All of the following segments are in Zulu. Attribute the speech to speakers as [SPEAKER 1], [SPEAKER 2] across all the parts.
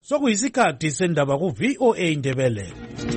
[SPEAKER 1] Sokuyisikhathi sendaba ku VOA Indebele.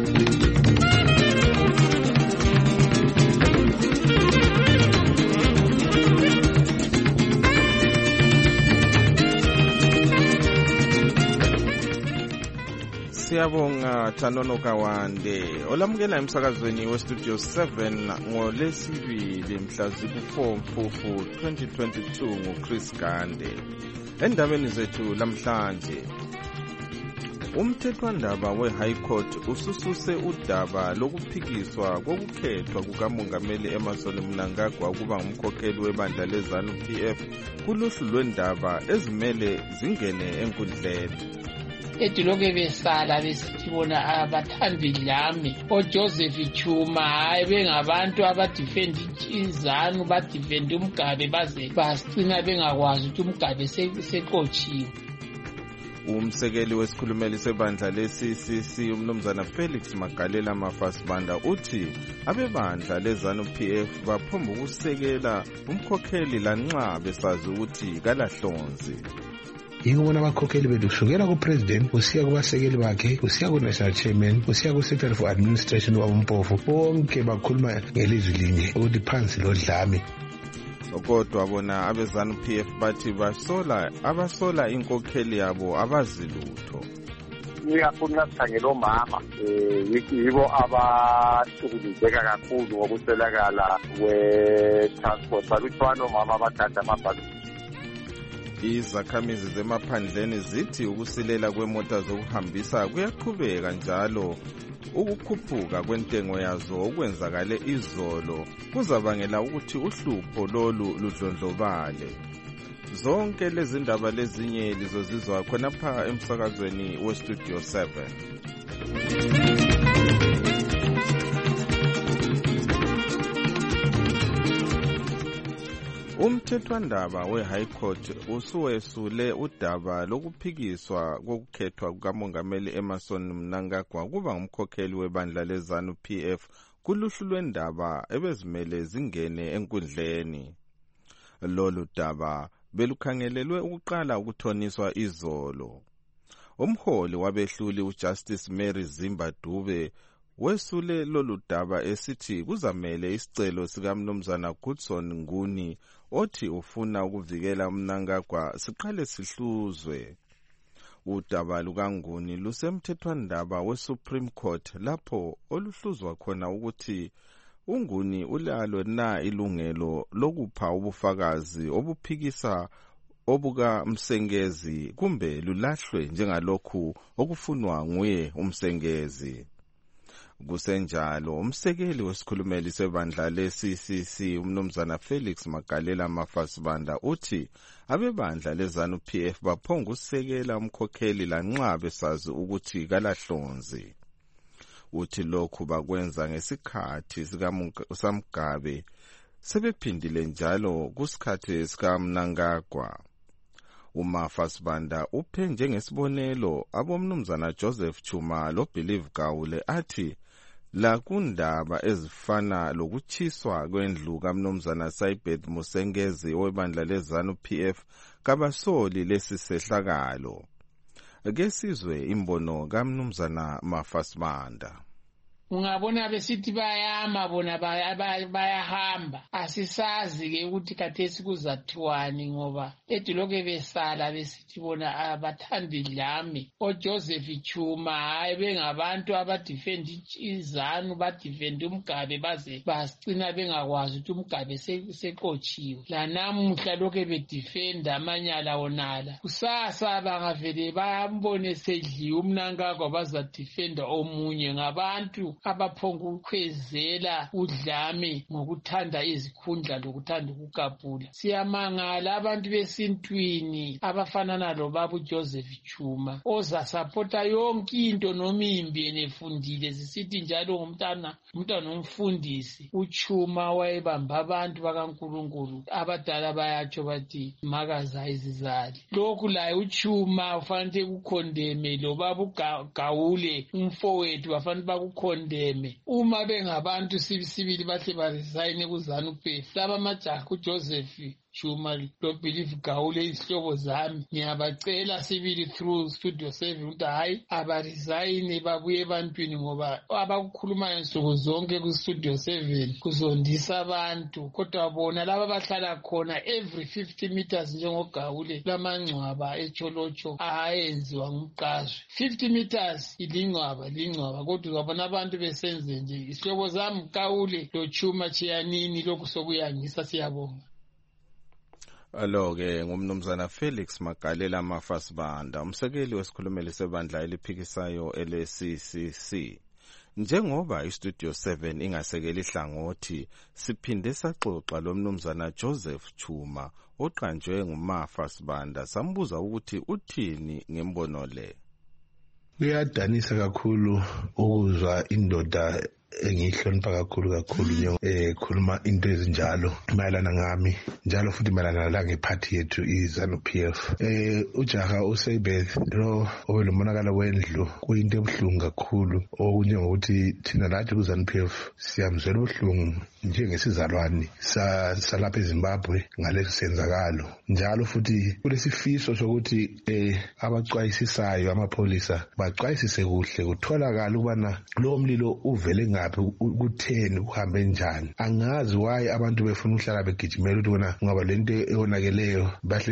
[SPEAKER 2] Siyabonga Thanono Kawande olamukela emsakazweni westudio 7 ngolesibili mhla ziku-4 Mfumfu 2022 nguChris Gande. Endabeni zethu lamhlanje, umthethwandaba we-High Court usususe udaba lokuphikiswa kokukhethwa kukamongameli Emmerson Mnangagwa ukuba ngumkhokheli webandla leZANU-PF kuluhlu lwendaba ezimele zingene enkundleni.
[SPEAKER 3] Ediloke besala besithi bona abathandi dlame oJoseph Chuma hayi bengabantu abadefend iZANU badefend umgabe baze basicina bengakwazi ukuthi umgabe seqotshiwe.
[SPEAKER 2] Umsekeli wesikhulumeli sebandla le-CCC umnumzana Felix Magalela Mafasibanda uthi abebandla leZANU-PF baphomba ukusekela umkhokheli lanxa besazi ukuthi kalahlonzi.
[SPEAKER 4] Yikubona abakhokheli bethu kusukela ku-president kusiya kubasekeli bakhe kusiya ku-national chairman kusiya ku-secretary for administration wabumpofu bonke bakhuluma ngelizwi linye ukuthi phansi lodlame.
[SPEAKER 2] Kodwa bona abeZANU-PF bathi abasola inkokheli yabo abazilutho.
[SPEAKER 5] Ngiyafuna ukukhangela omama yibo abahlukuluzeka kakhulu ngokuswelakala kwe-transport balutshwana omama abathatha amabhasi.
[SPEAKER 2] Izakhamizi zemaphandleni zithi ukusilela kwemota zokuhambisa kuyaqhubeka njalo ukukhuphuka kwentengo yazo okwenzakale izolo kuzabangela ukuthi uhlupho lolu ludlondlobale. Zonke lezi ndaba lezinye lizozizwa khonapha emsakazweni westudio 7. Umthethwandaba we-High Court usuwesule udaba lokuphikiswa kokukhethwa kukamongameli Emmerson Mnangagwa kuba ngumkhokheli webandla leZANU-PF kuluhlu lwendaba ebezimele zingene enkundleni. Lolu daba belukhangelelwe ukuqala ukuthoniswa izolo. Umholi wabehluli uJustice Mary Zimba Dube wesule lolu daba esithi kuzamele isicelo sikamnumzana Goodson Nguni othi ufuna ukuvikela Mnangagwa siqale sihluzwe. Udaba lukaNguni lusemthethwandaba weSupreme Court lapho oluhluzwa khona ukuthi uNguni ulalo na ilungelo lokupha ubufakazi obuphikisa obuka Msengezi kumbe lulahlwe njengalokhu okufunwa nguye umsengezi. Kusenjalo umsekeli wesikhulumeli sebandla le-CCC umnumzana Felix Magalela Mafasibanda uthi abebandla leZANU-PF baphonga ukusekela umkhokheli lanxa besazi ukuthi kalahlonzi. Uthi lokhu bakwenza ngesikhathi sikaMgabe sebephindile njalo kusikhathi sikaMnangagwa. uMafasibanda uphe njengesibonelo abomnumzana Joseph Chuma loBelieve Gawule athi la kundaba ezifana lokuchiswa kwendlu kaMnumzana Saibeth Musengezi webandla leZANU-PF kabasoli lesi sehlakalo. Ake sizwe imbono kaMnumzana Mafasibanda.
[SPEAKER 3] Ungabona besithi bayama bona bayahamba asisazi ke ukuthi khathesi kuzathiwani ngoba ediloke besala besithi bona abathandi dlame oJoseph Chuma hayi bengabantu abadefend iZANU badefend umgabe baze basicina bengakwazi ukuthi umgabe seqotshiwe lanamuhla lokho bedefenda amanyala onala kusasa bangavele bambone sedliwe uMnangagwa bazadefenda omunye ngabantu abaphonga ukukhwezela udlame ngokuthanda izikhundla lokuthanda ukukapula. Siyamangala abantu besintwini abafanana lobaba uJoseph Chuma ozasapota yonke into nomimbi enefundile zisithi njalo ngumntana omfundisi. UChuma wayebamba abantu bakaNkulunkulu abadala bayatsho bathi makaza izizali. Lokhu laye uChuma ufanele ukukhondeme lobaba uGawule umfowethu bafanele bakukhondeme uma bengabantu sibili bahle baresign kuZANU-PF laba majaha uJoseph Chuma lo-Believe Gawule izihlobo zami ngiyabacela sibili through Studio 7 ukuthi hayi abaresign babuye ebantwini ngoba abakukhulumayo nsuku zonke ku-Studio 7 kuzondisa abantu kodwa bona laba bahlala khona every 50 meters njengogawule lamangcwaba eCholocho ayenziwa ngumqashwa 50 meters lingcwaba kodwa uzabona abantu besenze nje isihlobo zami Gawule lo Chuma Chiyanini lokhu sokuyangisa siyabonga.
[SPEAKER 2] Alo-ke ngumnumzana Felix Magalela Mafasibanda, umsekeli wesikhulumeli sebandla eliphikisayo ele-CCC. Njengoba iStudio 7 ingasekeli ihlangothi, siphinde saxoxa lo mnumzana Joseph Chuma oqanjwe nguMafasibanda sambuza ukuthi uthini ngembono le.
[SPEAKER 4] Kuyadanisa kakhulu ukuzwa indoda engihlonipha kakhulu khuluma into ezinjalo mayelana ngami njalo futhi mayelana la ngephathi yethu iZANU-PF. Ujaha uSabeth lo obelomonakala wendlu kuyinto ebuhlungu kakhulu okunye ngokuthi thina lathi kuZANU-PF siyamzwela ubuhlungu njengesizalwane salapha eZimbabwe ngalesi senzakalo njalo futhi kulesifiso sokuthi abacwayisisayo amapholisa bacwayisise kuhle kutholakala ukubana lo mlilo uvele ngaphi kutheni kuhambe njani. Angazi why abantu befuna ukuhlala begijimela ukuthi wona ngoba lento eyonakeleyo bahle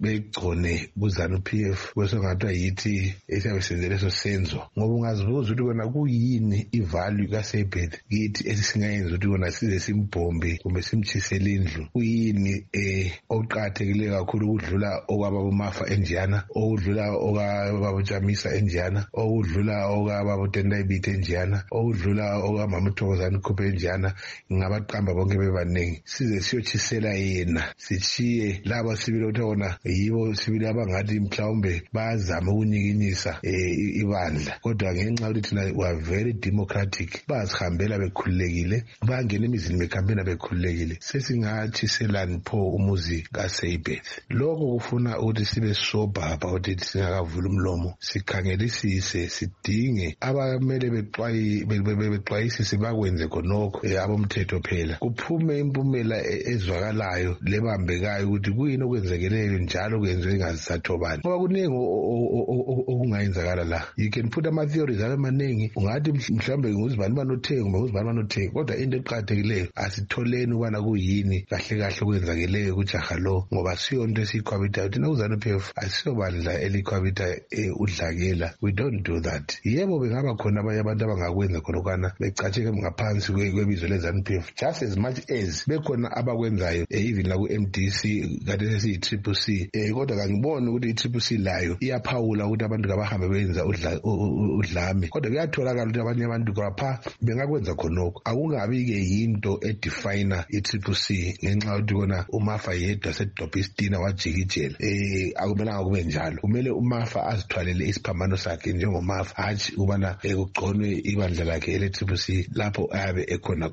[SPEAKER 4] begcone kuZANU-PF bese ngathiwa yithi esiyabe senze leso senzo ngoba ungazibuza ukuthi wona kuyini ivalue kaSabeth kithi esisingayenza ukuthi wona size simbombe kumbe simchisele indlu kuyini oqathekileyo kakhulu ukudlula okwababamafa enjiyana okudlula okwababujamisa enjiyana okudlula okwababutendayibithe enjiyana okudlula okwamama Thokozani Khuphe enjiyana ngabaqamba bonke bebanengi size siyotshisela yena sichiye laba sibile ukuthi wona yibo sibile abangathi mhlawumbe bazama ukunyikinyisa ibandla kodwa ngenxa yokuthi thina we very democratic bazihambela bekhululekile bangena emizini bekhambena bekhululekile sesingatshiselani pho umuzi kaSabeth. Lokho kufuna ukuthi sibe sober ukuthi singakavula umlomo sikhangelisise sidinge abamele bexwayisise bakwenze khonokho abomthetho phela kuphume impumela ezwakalayo lebambekayo ukuthi kuyini okwenzekeleyo njalo kwenziwe ngazisathobani ngoba kuningi okungayenzakala la. You can put ama-theories amaningi ungathi mhlawumbe nguzibani banothengi kumbe nguzibani banothengi kodwa into eqakathekileyo asitholeni ukubana kuyini kahle kahle okwenzakeleyo kujaha lo ngoba siyo nto esiyikhwabithayo thina kuZANU-PF asiyobandla elikhwabitha udlakela. We don't do that. Yebo bengaba khona abanye abantu abangakwenza khonokwana becatsheke ngaphansi kwebizo leZANU-PF just as much as bekhona abakwenzayo even la ku-MDC kade sesiyi-CCC kodwa kangiboni ukuthi i-CCC layo iyaphawula ukuthi abantu kabahambe benza udlame kodwa kuyatholakala ukuthi abanye abantu kwapha bengakwenza khonokho. Akungabi-ke yinto edefina i-CCC ngenxa yokuthi kona uMafa yedwa sedobha isitina wajikijela akumelanga kube njalo. Kumele uMafa azithwalele isiphambano sakhe njengoMafa hatshi ukubana kugconwe ibandla lakhe ele-CCC lapho ayabe ekhona.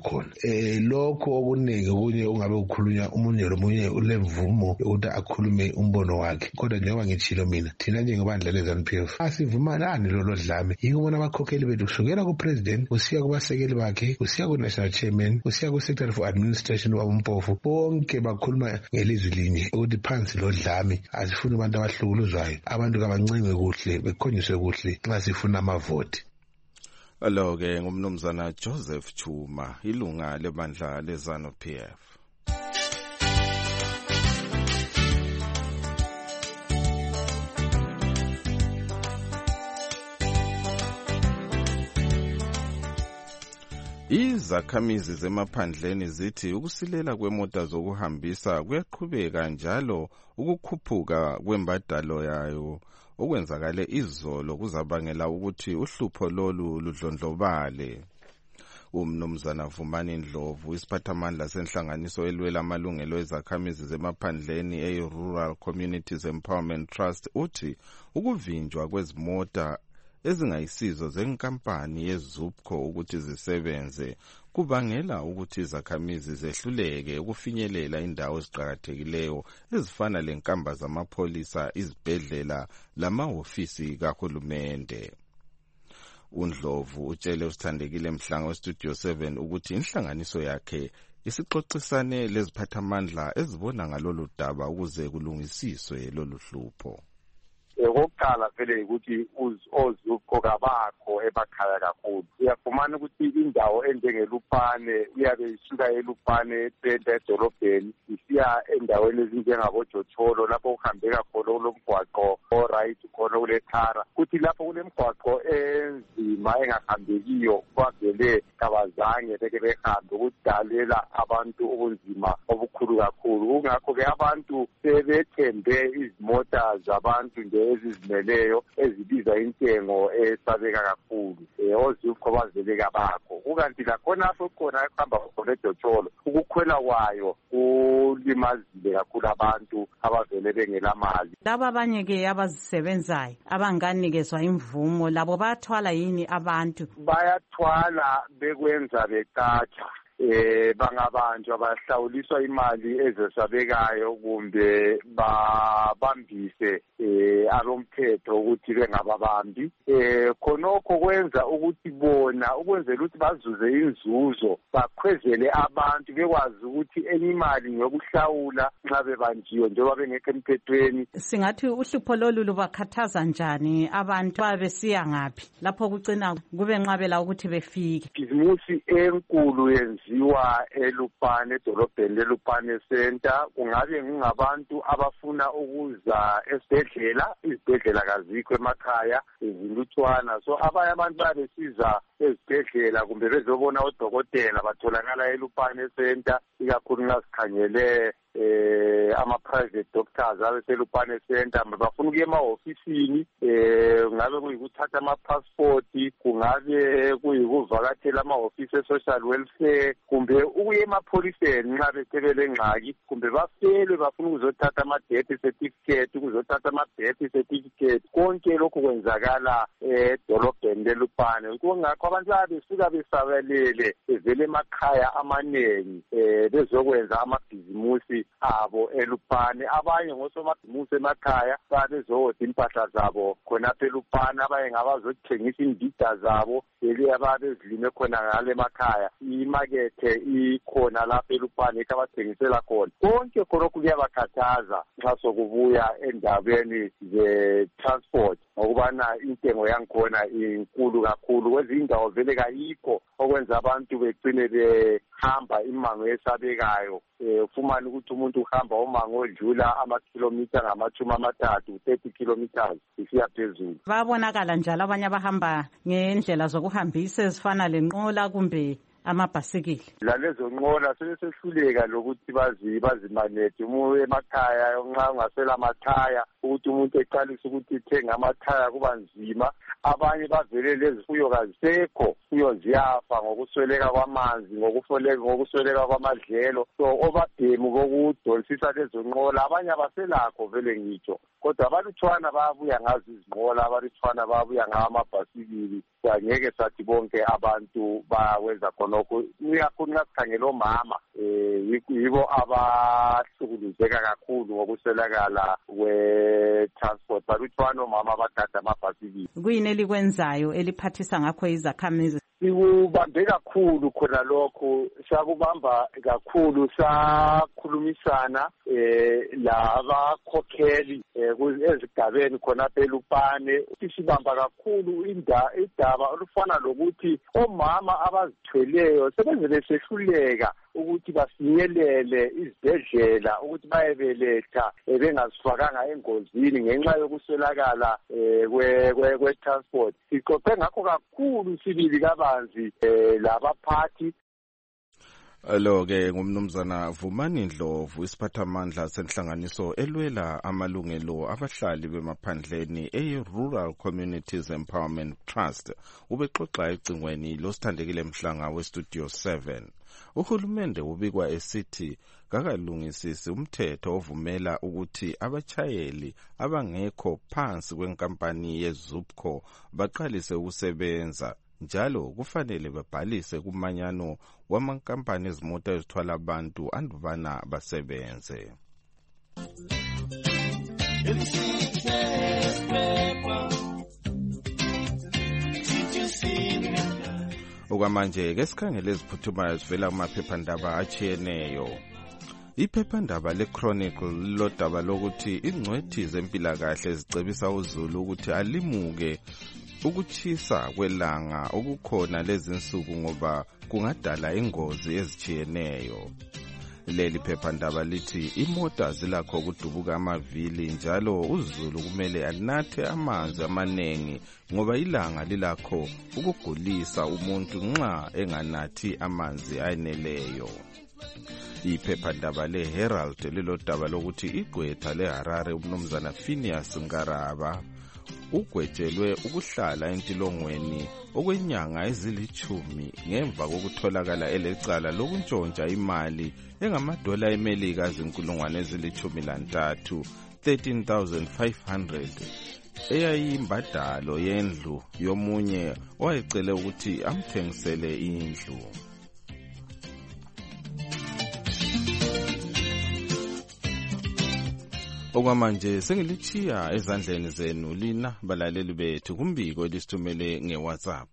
[SPEAKER 4] Lokho okuningi okunye ungabe ukhulunywa umunye lomunye ulemvumo yokuthi akhulume umbono wakhe kodwa njengoba ngitshilo mina thina njengebandla leZANU-PF asivumelani lolo dlame. Yikubona abakhokheli bethu kusukela kupresident kusiya kubasekeli bakhe kusiya ku-national chairman kusiya ku-secretary for administration wabompofu bonke bakhuluma ngelizwi linye ukuthi phansi lo dlame asifuni abantu abahlukuluzwayo abantu kabancengwe kuhle bekhonyiswe kuhle nxa sifuna amavoti.
[SPEAKER 2] Alo-ke ngumnumzana Joseph Chuma ilunga lebandla leZANU-PF. Izakhamizi zemaphandleni zithi ukusilela kwemota zokuhambisa kuyaqhubeka njalo ukukhuphuka kwembadalo yayo okwenzakale izolo kuzabangela ukuthi uhlupho lolu ludlondlobale. Umnumzana Vumani Ndlovu isiphathamandla senhlanganiso elwela amalungelo ezakhamizi zemaphandleni e-Rural Communities Empowerment Trust uthi ukuvinjwa kwezimota ezingayisizo zenkampani yeZupco ukuthi zisebenze kubangela ukuthi izakhamizi zehluleke ukufinyelela indawo eziqhakathekileyo ezifana lenkamba zamapholisa, izibhedlela lamahofisi kahulumende. UNdlovu utshele usithandekile Mhlanga weStudio 7 ukuthi inhlanganiso yakhe isixoxisane leziphathamandla ezibona ngalolu daba ukuze kulungisiswe lolu hlupho.
[SPEAKER 5] Okokuqala vele ukuthi oZUPCO kabakho emakhaya kakhulu. Uyafumana ukuthi indawo enjengeLupane uyabe isuka eLupane ependa edolobheni isiya endaweni ezinjengaboJotholo lapho kuhambeka khona kulomgwaqo oright khona kulethara. Kuthi lapho kulemgwaqo enzima engahambekiyo kwavele kabazange beke behambe ukudalela abantu ubunzima obukhulu kakhulu. Kungakho-ke abantu sebethembe izimota zabantu nje ezizimeleyo ezibiza intengo esabeka kakhulu. OZUPCO bavele kabakho. Kukanti lakhonapho khona ehamba khona eJotholo ukukhwela kwayo kulimazile kakhulu abantu abavele bengela mali.
[SPEAKER 6] Laba abanye-ke abazisebenzayo abanganikezwa imvumo labo bayathwala yini abantu?
[SPEAKER 5] Bayathwala bekwenza becatsha. Bangabanjwa bahlawuliswa imali ezesabekayo kumbe babambise abomthetho ukuthi bengababambi. Khonokho kwenza ukuthi bona ukwenzela ukuthi bazuze inzuzo bakhwezele abantu bekwazi ukuthi enye imali ngokuhlawula nxa bebanjiwe njengoba bengekho emthethweni.
[SPEAKER 6] Singathi uhlupho lolu lubakhathaza njani abantu babesiya ngaphi lapho kucina kube nqabela ukuthi befike?
[SPEAKER 5] Ibhizimusi enkulu ziwa eLupane edolobheni leLupane Center kungabe ngabantu abafuna ukuza esibhedlela. Izibhedlela kazikho emakhaya izilutshwana, so abanye abantu babesiza ezibhedlela kumbe bezobona odokotela batholakala eLupane Center, ikakhulu nxa sikhangele ama-private doctors abeseLupane Center bafuna ukuya emahofisini, ngabe kuyikuthatha ama-passport, kungabe kuyikuvakatshela amahofisi e-social welfare, kumbe ukuya emapholiseni nxa besebele ngxaki, kumbe bafelwe bafuna ukuzothatha ama-death certificate, ukuzothatha ama-birth certificate. Konke lokhu kwenzakala edolobheni leLupane. Kungakho abantu besuka besabelele bevele emakhaya amanengi bezokwenza amabhizimusi abo eLupane. Abanye ngosomabhizimusi emakhaya babezohoda impahla zabo khonapha eLupane, abanye ngabazothengisa imbida zabo ababezilime khona ngale emakhaya. Imakethe ikhona lapha eLupane abathengisela khona. Konke khonokho kuyabakhathaza nxa sokubuya endabeni ze-transport ngokubana intengo yangikhona inkulu kakhulu. Kwezinye indawo vele kayikho okwenza abantu begcine behamba imango esabekayo. Ufumane ukuthi umuntu uhamba umango odlula amakhilomitha ngama-30, 30 kilometers isiya phezulu.
[SPEAKER 6] Babonakala njalo abanye abahamba ngendlela zokuhambisa ezifana lenqola kumbe amabhasikili.
[SPEAKER 5] Lalezo nqola sebesehluleka lokuthi bazimanethe. Umuntu emakhaya nxa ungasela amathaya ukuthi umuntu eqalise ukuthi ithenge amathaya kuba nzima. Abanye bavele lezifuyo kazisekho, fuyo ziyafa ngokusweleka kwamanzi, ngokusweleka kwamadlelo. So obabhemu bokudonsisa lezo nqola abanye abaselakho vele ngitsho, kodwa abalutshwana bayabuya ngazo izinqola, abalutshwana bayabuya ngawo amabhasikili. Angeke sathi bonke abantu bayawenza khonokho. Uyakhona ukukhangela omama yibo abahlukuluzeka kakhulu ngokuswelakala kwe-transport. Balutshwana omama abagada amabhasikili.
[SPEAKER 6] Kuyini elikwenzayo eliphathisa ngakho izakhamizi?
[SPEAKER 5] Sikubambe kakhulu khona lokho, sakubamba kakhulu, sakhulumisana labakhokheli ezigabeni khonapha eLupane. Sibamba kakhulu idaba olufana lokuthi omama abazithweleyo sebeze besehluleka ukuthi bafinyelele izibhedlela ukuthi bayebeletha bengazifakanga engozini ngenxa yokuswelakala kwe-transport. Siqoqe ngakho kakhulu sibili kabanzi labaphathi.
[SPEAKER 2] Lo-ke ngumnumzana Vumani Ndlovu, isiphathamandla senhlanganiso elwela amalungelo abahlali bemaphandleni e-Rural Communities Empowerment Trust. Ubexoxa ecingweni losithandekile Mhlanga weStudio 7. Uhulumende ubikwa esithi kakalungisisi umthetho ovumela ukuthi abachayeli abangekho phansi kwenkampani yeZUPCO baqalise ukusebenza. Njalo kufanele babhalise kumanyano wamankampani ezimota ezithwala abantu andubana basebenze. Okwamanje ke sikhangele eziphuthumayo zivela kumaphephandaba atshiyeneyo. Iphephandaba leChronicle lilodaba lokuthi ingcwethi zempilakahle zicebisa uZulu ukuthi alimuke ukutshisa kwelanga okukhona lezinsuku ngoba kungadala ingozi ezitshiyeneyo. Leli phephandaba lithi imota zilakho ukudubuka amavili njalo uZulu kumele anathe amanzi amanengi ngoba ilanga lilakho ukugulisa umuntu nxa enganathi amanzi ayeneleyo. Iphephandaba leHerald lilodaba lokuthi igqwetha leHarare umnumzana Phineas Ngaraba ugwetshelwe ukuhlala entilongweni okwenyanga ezilithumi ngemva kokutholakala elecala lokuntshontsha imali engamadola eMelika azinkulungwane ezili-13 13,500 eyayiyimbadalo yendlu yomunye owayecele ukuthi amthengisele indlu. Okwamanje sengilichiya ezandleni zenu lina balaleli bethu kumbiko elisithumele ngeWhatsApp.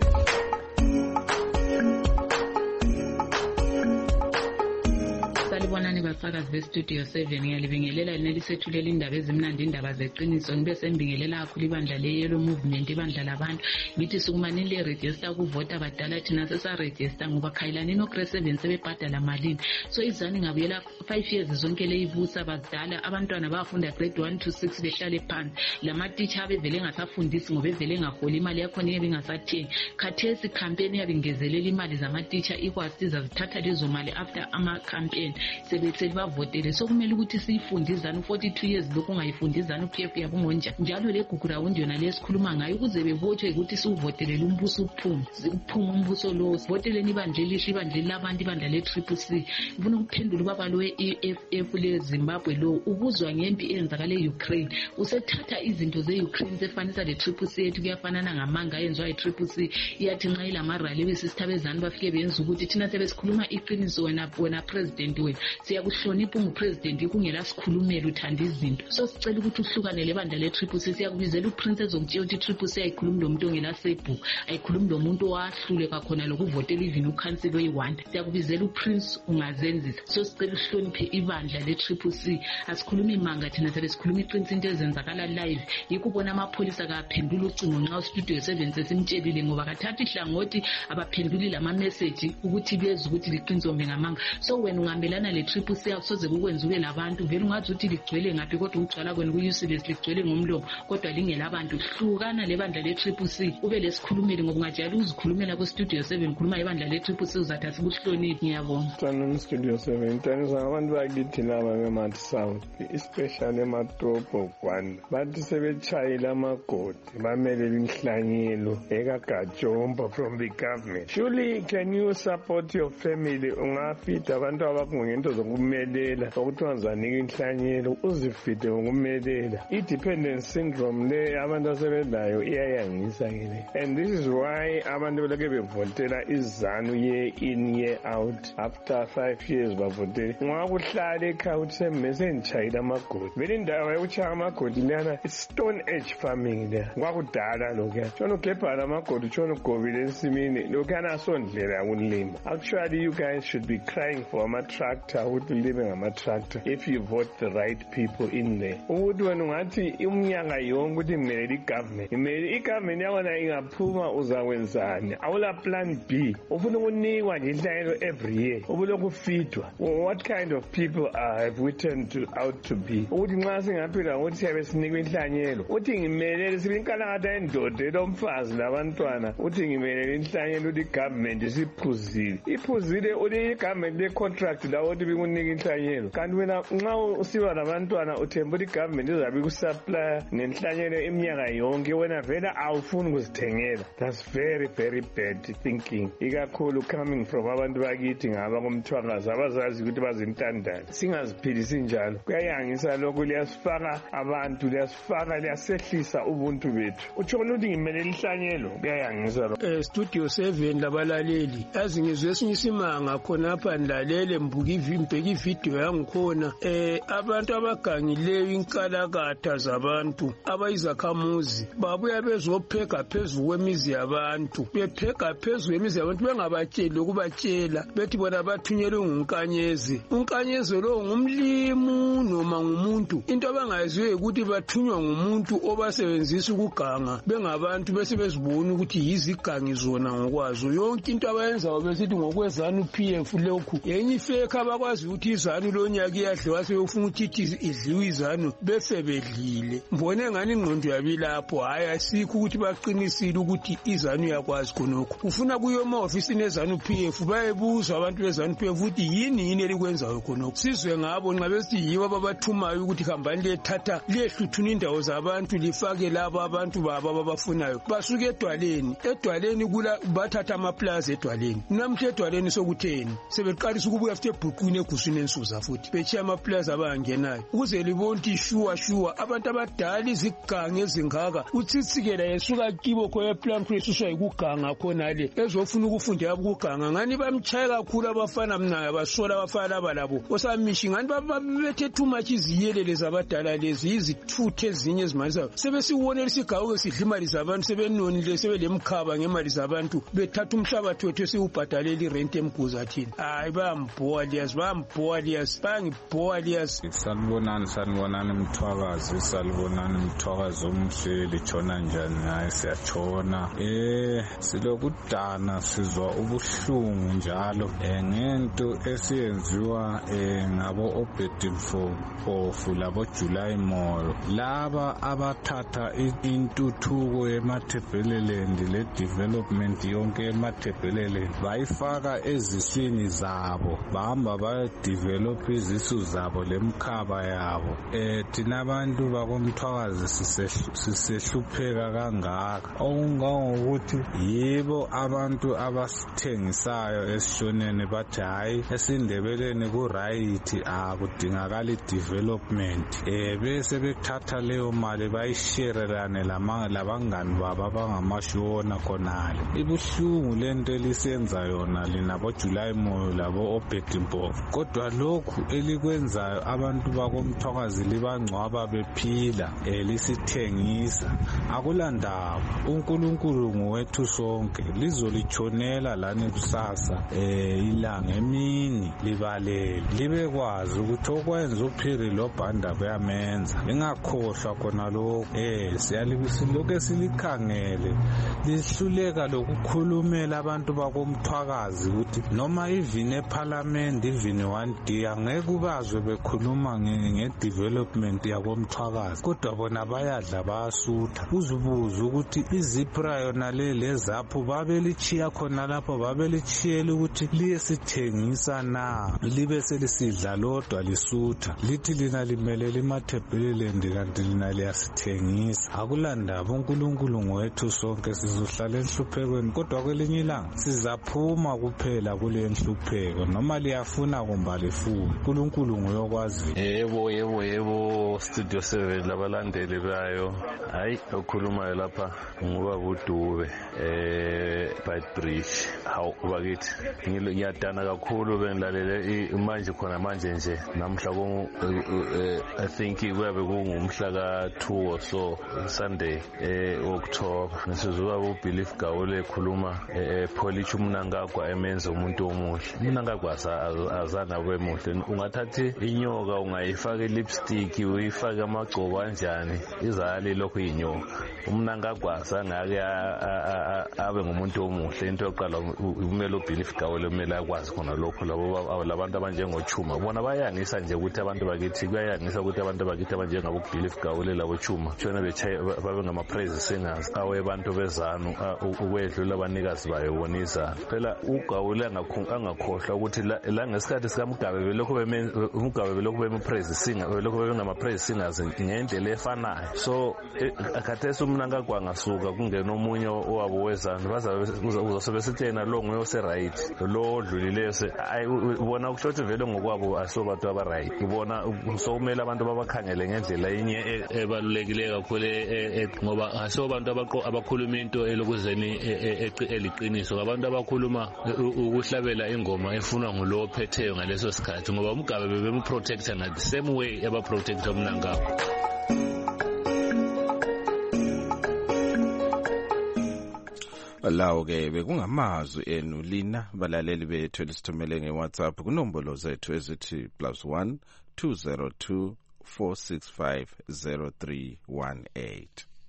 [SPEAKER 7] Salibonani basakazi bestudio 7 ngiyalibingelela nelisethulela indaba ezimnandi indaba zeqiniso ngibe sembingelela kakhulu ibandla le-Yellow Movement ibandla labantu ngithi sukumanini le-register kuvota badala thina sesa-register ngoba khayilani no-grade 7 sebebhadala malini so izani ngabuyela 5 years zonke leyibusa badala abantwana bafunda grade 1 to 6 behlale phansi lamatitsha abevele engasafundisi ngoba evele engaholi imali yakhona iyabe ingasathengi khathesi campaign iyabe ingezelela imali zamatitsha ikwasiza zithatha lezo mali after ama-campaign sebetheli bavotele so kumele ukuthi siyifunde izanu 42 years lokhu ungayifundi izanu PF yabungonja njalo legugu rawundi yona lesikhuluma ngayo ukuze bevothe ukuthi siuvotelele umbuso uphume umbuso lo sivoteleni ibandla elihle ibandla labantu ibandla le-CCC ngifuna ukuphendula ubaba lo we-EFF le-Zimbabwe lo ubuzwa ngempi eyenzakale e-Ukraine usethatha izinto ze-Ukraine sefanisa le-CCC yethu kuyafanana ngamanga ayenziwa yi-CCC iyathi nxa ilamarali besisithabezani bafike benza ukuthi thina sebesikhuluma iqiniso wena president wena siyakuhlonipha ungupresident kungela sikhulumela uthanda izinto so sicela ukuthi uhlukane lebandla le-CCC siyakubizela uprincess omtshela ukuthi i-CCC ayikhulumi lomuntu ongela sebhu ayikhulumi lomuntu owahluleka khona lokuvotela even ukhansela oyi-1 siyakubizela uprince ungazenzisa so sicela uhloniphe ibandla le-CCC asikhulumi imanga thina sebesikhuluma iqiniso into ezenzakala live yikho ubona amapholisa kaphendula ucingo nxa ustudio 7 sesimtshelile ngoba kathatha ihlangothi abaphenduli lama-message ukuthi beze ukuthi liqiniso mbe ngamanga so wena ungambelana le-CCC akusoze kukwenza ube labantu vele ungazi ukuthi ligcwele ngaphi kodwa ukugcwala kwenu ku-useless ligcwele ngomlomo kodwa lingelabantu hlukana lebandla le-CCC ube lesikhulumeli ngoba ungajayela ukuzikhulumela ku-studio 7 ukhuluma ibandla le-CCC uzathi asikuhloniphi ngiyabonga
[SPEAKER 8] sanoni studio 7 ntanisa abantu bakithi laba bemathi south especially emadrobho Rwanda bathi sebetshayile amagodi bamelele inhlanyelo ekagajomba from the government surely can you support your family ungafida abantu abakungento zokumelela ukuthi wanzanika inhlanyelo uzifide ngokumelela i-dependence syndrome le abantu asebelayo iyayangisa kele and this is why abantu belake bevotela izanu year in year out after 5 years bavotele ngakuhlala ekhaya ukuthi semesentshayile amagodi vele indawo yokuchaya amagodi leyana stone age farming leya kwakudala lokhuya tshona ugebhala amagodi tshona ugobile ensimini lokhuyana asondlela yakulima actually you guys should be crying for ama-tractor ukuthi ulime ngama-tractor if you vote the right people in there ukuthi wena ungathi umnyaka yonke ukuthi imelele i-government i-government yakona ingaphuma uzakwenzani awula plan B ufuna ukunikwa nje inhlanyelo every year ubulokhu ufidwa what kind of people have we turned out to be ukuthi nxa singaphila ngokuthi siyabe sinikwa inhlanyelo uthi ngimelele sibe inkalakatha yendoda elomfazi labantwana uthi ngimelele inhlanyelo ukuthi i-government siphuzile iphuzile uthi i-government le-contract lawo ukuthi bikunika inhlanyelo kanti wena nxa usiba labantwana uthemba ukuthi i-government izabe ikusupply ngenhlanyelo iminyaka yonke wena vele awufuni ukuzithengela that's very very bad thinking ikakhulu coming from abantu bakithi ngaba komthwakazi abazazi ukuthi bazintandane singaziphilisi njalo kuyayangisa lokhu liyasifaka abantu liyasehlisa ubuntu bethu utshona ukuthi ngimelele inhlanyelo kuyayangisa lokho
[SPEAKER 9] studio 7 labalaleli yazi ngizwe esinye isimanga khonapha ndilalele mbheka
[SPEAKER 8] ivideo yangikhona abantu abagangileyo inkalakatha zabantu abayizakhamuzi babuya bezopheka phezu kwemizi yabantu bepheka phezu kwemizi yabantu bengabatsheli ukubatshela bethi bona bathunyelwe ngunkanyezi. Unkanyezi lo ngumlimu noma ngumuntu. Into abangaziyo ukuthi bathunywa ngumuntu obasebenzisa ukuganga bengabantu bese bezibona ukuthi yizigangi zona ngokwazo. Yonke into abayenzayo besithi ngokwezanu PF lokhu yenye ifake abakwazi ukuthi izanu lonyaka iyadliwa sebefuna ukuthi idliwe izanu bese bedlile. Mbone ngani ingqondo yabilapho hayi asikho ukuthi baqinisile ukuthi izanu yakwazi khonokho. Ufuna kuyo ema-ofisini ezanu PF bayebuza abantu bezanu PF ukuthi yini elikwenzayo khonokho. Sizwe ngabo nxa besithi yibo ababathumayo ukuthi hambani lethatha lehluthuna indawo zabantu lifake labo abantu babo ababafunayo. Basuke edwaleni kula bathatha amaplaza edwaleni. Namhla edwaleni sokutheni sebeqalisa ukubuya futhi ebhuqwini eguswini ensuza futhi bechiya amaplaza abangenayo ukuze libonti shuwa abantu abadala izigange ezingaka utsitsikela yesuka kibo khoye plan kwesuswa ikuganga khona le ezofuna ukufundela ukuganga ngani bamchaya kakhulu abafana mnayo basola abafana balabo osamishi ngani babethe too much iziyelele zabadala lezi izithuthe ezinye ezimalisayo sebesiwonela isigawu esidlimali zabantu sebenonile sebelemkhaba ngemali zabantu bethatha umhlabathi wethu siubhadalela irent emguza thina hayi bayambhowa liyas
[SPEAKER 9] sanibonani mthwakazi omhle litshona njani hayi siyatshona silokudana sizwa ubuhlungu njalo ngento esiyenziwa ngabo Obedimpofu labo July Mall laba abathatha intuthuko eMathebeleland le development yonke eMathebeleland bayifaka eziswini zabo bahamba badevelop izisu zabo lemkhaba yabo thina abantu bakomthwakazi sisehlupheka kangaka okungangokuthi yibo abantu abasithengisayo esishoneni bathi hayi esindebeleni ku-right akudingakali development bese bethatha leyo mali bayisherelane labangani babo abangamashona khonale. Ibuhlungu lento elisenza yona linabo July Mall labo Obedimpofu kodwa lokhu elikwenzayo abantu bakomthwakazi libangcwaba bephila lisithengisa akulandaba. uNkulunkulu ngowethu sonke lizolitshonela lani kusasa ilanga emini libalele libekwazi ukuthi okwenza uPhiri loBhanda bayamenza lingakhohlwa khona lokho siyalibisiloke silikhangele lihluleka lokukhulumela abantu bakomthwakazi ukuthi noma even eParliament even one day angeke ubazwe bekhuluma ngedevelopment yakomthwakazi kodwa bona bayadla bayasutha. Uzibuza ukuthi izipra yona lezapho babelichiya khona lapho babelichiyela ukuthi liyesithengisa na libe selisidla lodwa lisutha lithi lina limelela iMathebeleland kanti lina liyasithengisa. Akulandaba uNkulunkulu ngowethu sonke sizohlala enhluphekweni kodwa kwelinye ilanga sizaphuma kuphela kule nhlupheko noma liyafuna kumba lifuna uNkulunkulu nguyokwazi.
[SPEAKER 10] Yebo Studio 7 labalandeli bayo hayi okhulumayo lapha ngoba budube Bridge hawu bakithi ngiyadana kakhulu bengilalele manje nje namhla I think kuyabe kungumhla ka2 or so Sunday October ngisizwa uBelief Gawule ekhuluma Polish uMnangagwa emenza umuntu omuhle. uMnangagwa azana kwemuhle ungathathi inyoka ungayifaka lipstick uyifaka amagcobo kanjani izali lokho inyoka. uMnangagwa sangake abe ngumuntu omuhle into yokuqala kumele uBelief Gawule kumele akwazi khona lokho labantu abanjengoChuma bona bayangisa nje ukuthi abantu bakithi bayangisa ukuthi abantu bakithi abanjengabo uBelief Gawule labo Chuma shona babe ngama-praise singers awebantu bezanu ukwedlula abanikazi bayo bonisa phela uGawule angakhohlwa ukuthi la ngesikhathi sikaMgabe belokho beme-praise singer belokho bengama-praise singers ngendlela efanayo. So akhathesi uMnangagwa angasuka kungena omunye owabo wezanu uzobe sitshena lo nguye ose-right lo odlulileyo ubona ukushothi vele ngokwabo asobantu aba-right ubona sokumele abantu babakhangele ngendlela inye ebalulekileyo kakhulu ngoba asobantu abakhuluma into elokuzeni eliqiniso abantu abakhuluma ukuhlabela ingoma efunwa ngulo ophetheyo ngaleso ngaleso sikhathi ngoba uMgabe bebemprotecta na the same way abaprotecta uMnangagwa.
[SPEAKER 2] Lawo ke bekungamazwi enu lina balaleli bethu elisithumele ngeWhatsApp kunombolo zethu ezithi +1 202 465 0318.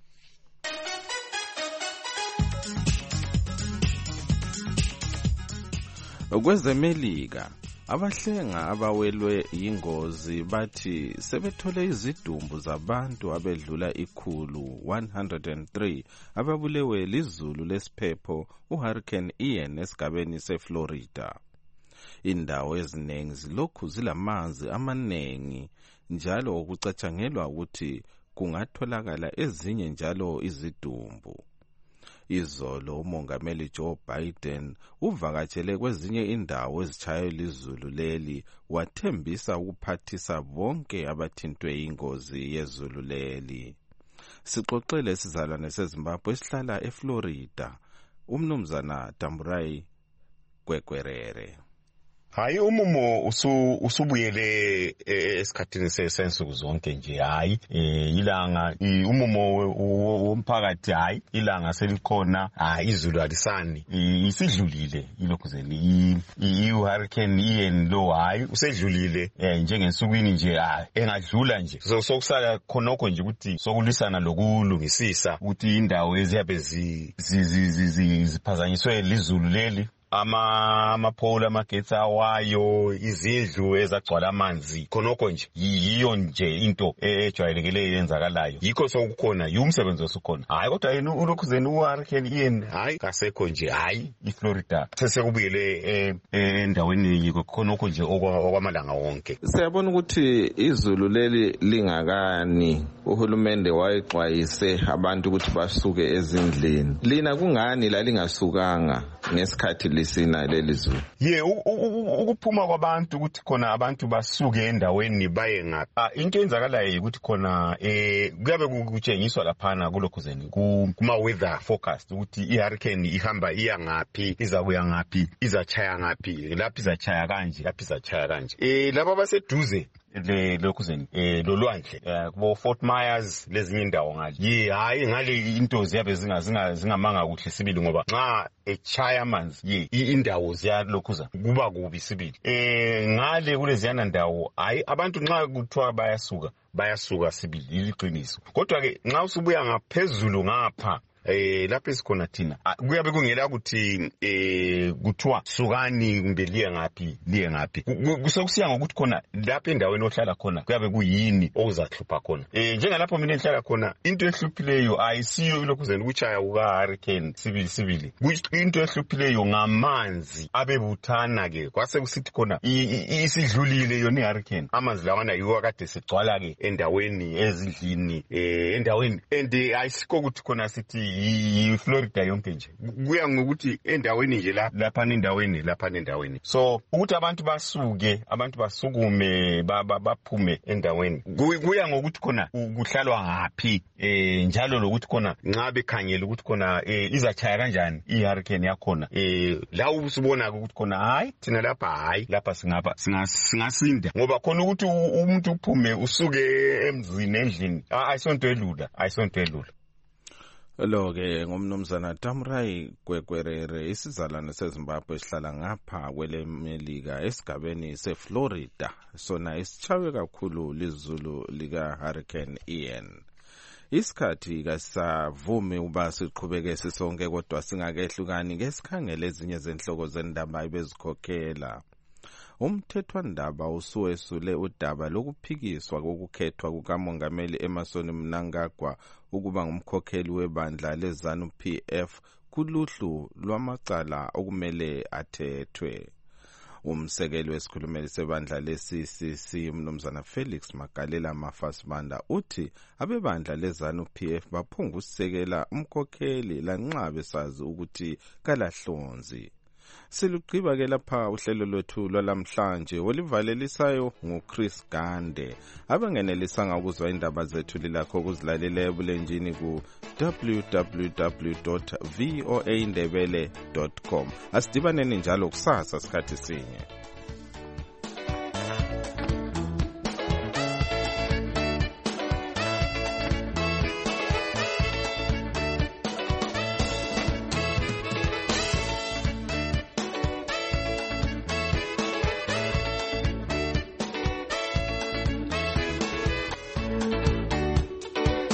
[SPEAKER 2] Kwezemelika abahlenga abawelwe yingozi bathi sebethole izidumbu zabantu abedlula 103 ababulewe lizulu lesiphepho uHurricane Ian esigabeni seFlorida. Indawo eziningi zilokhu zilamanzi amaningi njalo okucatshangelwa ukuthi kungatholakala ezinye njalo izidumbu. Izolo umongameli Joe Biden uvakatshele kwezinye indawo ezitshaywe lizulu leli wathembisa ukuphathisa bonke abathintwe ingozi yezulu leli. Sixoxele isizalwane seZimbabwe esihlala eFlorida umnumzana Tamburai Kwekwerere.
[SPEAKER 11] Hayi umumo usubuyele esikhathini sensuku zonke nje hayi ilanga umumo womphakathi hayi ilanga selikhona izulu alisani isidlulile ilokhuzeni iHurricane Ian lo hayi usedlulile njengensukwini nje engadlula nje sokusala khonokho nje ukuthi sokulisana lokulungisisa ukuthi indawo eziyabe ziphazanyiswe lizulu leli amapole amagetsi awayo izindlu ezagcwala amanzi khonokho nje yiyo nje into ejwayelekileyo yenzakalayo yikho sokukhona yumsebenzi osukhona hayi kodwa yena ulokhuzeni uHurricane Ian hayi kasekho nje hayi iFlorida sesekubuyele endaweni khonokho nje okwamalanga wonke.
[SPEAKER 2] Siyabona ukuthi izulu leli lingakani uhulumende wayexwayise abantu ukuthi basuke ezindlini lina kungani la lingasukanga ngesikhathi lisina lelizulu?
[SPEAKER 11] Ukuphuma kwabantu ukuthi khona abantu basuke endaweni baye ngaphi into enzakalayo ukuthi khona kuyabe kutshengiswa laphana kulokhuzeni kuma weather forecast ukuthi iHurricane ihamba iya ngaphi izakuya ngaphi izachaya ngaphi lapho izachaya kanje lapho izachaya kanje laba baseduze lokhuzeni lolwandle kubo Fort Myers lezinye indawo ngale hayi ngale into ziyabe zingamanga kuhle sibili ngoba nxa echaya amanzi indawo ziyalokhuza kuba kubi sibili ngale kuleziyana ndawo hayi abantu nxa kuthiwa bayasuka sibili iliqiniso kodwa ke nxa usubuya ngaphezulu ngapha lapho esikhona thina kuyabe kungela ukuthi kuthiwa sukani kumbe liye ngaphi kusekusiya ngokuthi khona lapho endaweni ohlala khona kuyabe kuyini okuzahlupha khona njengalapho mina enhlala khona into ehluphileyo ayisiyo ilokhuzeni ukuchaya kukaHurricane sibili into ehluphileyo ngamanzi abebuthana ke kwase kusithi khona isidlulile yona iHurricane amanzi lawana yiwo kade segcwala ke endaweni ezindlini endaweni ayisikho ukuthi khona sithi iFlorida yonke nje kuya ngokuthi endaweni nje lapha nendaweni so ukuthi abantu basukume baphume endaweni kuya ngokuthi khona kuhlalwa ngaphi njalo lokuthi khona nxa bekhangela ukuthi khona izachaya kanjani iHurricane yakhona la usubona ukuthi khona hayi thina lapha singasinda ngoba khona ukuthi umuntu uphume usuke emzini endlini ayisonto elula
[SPEAKER 2] Lo ke ngomnumzana Tamburai Kwekwerere isizalwane seZimbabwe esihlala ngapha kwelemelika esigabeni seFlorida sona isichawe kakhulu lizulu lika Hurricane Ian. Isikhathi kasavumi uba siqhubeke sisonke kodwa singakehlukani ngesikhangele ezinye zenhloko zendaba ebezikhokhela. Umthethwandaba usuwesule udaba lokuphikiswa kokukhethwa kukamongameli Emmerson Mnangagwa ukuba ngumkhokheli webandla leZANU-PF kuluhlu lwamacala okumele athethwe. Umsekeli wesikhulumeli sebandla leCCC umnumzana Felix Magalela Mafasibanda uthi abebandla leZANU-PF baphungusekela umkhokheli lanxa besazi ukuthi kalahlonzi. Silugqiba ke lapha uhlelo lwethu lwalamhlanje olivalelisayo nguChris Gande abangenelisanga ukuzwa indaba zethu lilakho ukuzilalela ebulenjini ku www.voaindebele.com. Asidibaneni njalo kusasa sikhathi sinye.